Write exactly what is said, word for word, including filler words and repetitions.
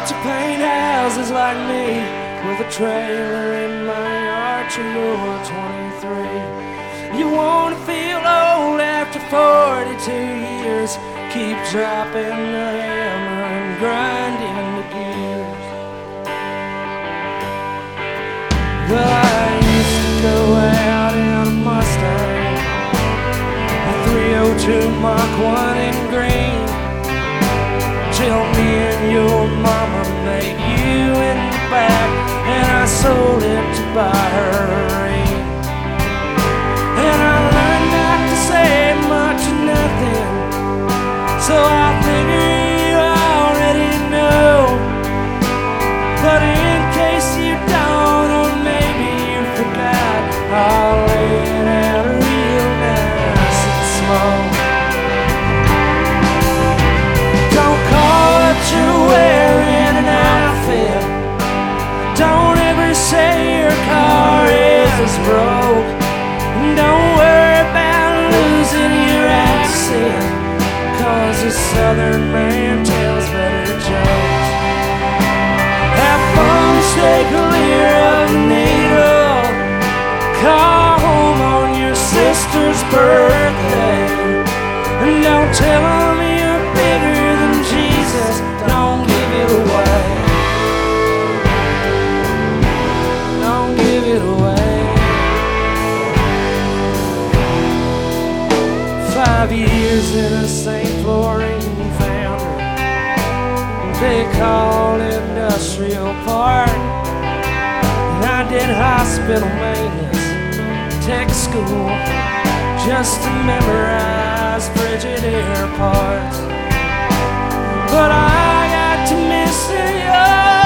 to paint houses like me, with a trailer in my yard till you're twenty-three. You wanna feel old after forty-two years, keep dropping the hammer and grinding the gears. Well, I used to go out in a Mustang, a three oh two Mark one in green, till me and your mama made you in the back, and I sold it to buy her a ring. And I learned not to say much or nothing, so I figure you already know. But in case you don't, or maybe you forgot, I'll lay it out real nice and small. Don't call what you're wearing an outfit. Don't ever say your car is broke. Don't worry about losing your accent, 'cause a southern man tells better jokes. Have fun, stay clear of the needle. Call home on your sister's birthday, and don't tell them you're bigger than Jesus. Don't give it away. Don't give it away. Five years in a Saint Florine Foundry, they call industrial park. And I did hospital maintenance, tech school, just to memorize Frigidaire parts. But I got to missing you